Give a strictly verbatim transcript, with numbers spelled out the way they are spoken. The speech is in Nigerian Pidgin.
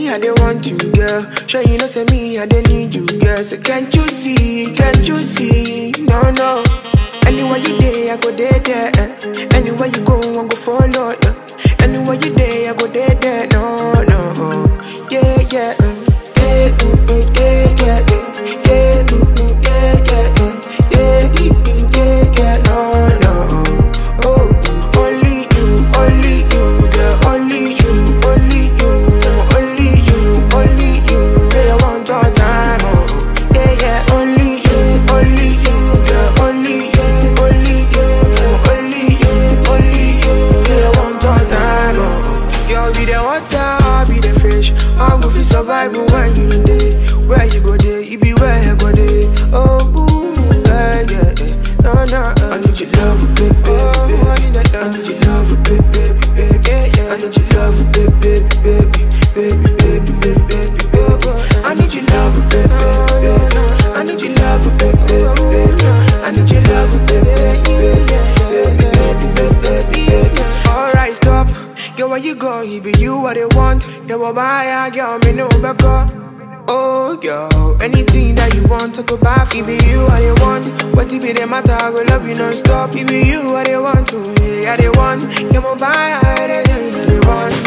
I don't want you, girl. Sure you know say me, I don't need you, girl. So can't you see, can't you see? No, no. Anywhere you day, I go there, there. Eh. Anywhere you go, I go follow you. Anywhere you day, I go there, there. No, no. Yeah, yeah. Mm. Yeah, mm, mm, yeah, yeah, yeah. Yeah, mm, mm, yeah, yeah, mm. Yeah, mm, mm, yeah, yeah. No, no. Oh, only you, only you, girl. Only you, only you. Only you, only you. Yeah, I want your time, oh. Yeah, yeah. Only you, only you, girl. Only you, only you. Only you, only you. Yeah, I want your time, oh. Girl, be the water, I'll be the fish. I go fi survive when you no dey. Where you go there, you be where I go there. Oh, ooh, yeah, yeah, yeah. No, no, I need your love, baby, baby. I need that love. I need your love, baby, baby, baby. I need your love, baby, baby, baby, baby, baby, baby, baby. I need your love, baby, baby. I need your love, baby, baby. I need your love, baby, baby, baby, baby, baby. Alright, stop. Girl, where you go? It be you what they want. They will buy a girl, me no back up. Oh, girl, anything that you want, I go buy for. It be you what they want. What it be the matter, I go love you non-stop. It be you what they want to, yeah, they want. They will buy a they want.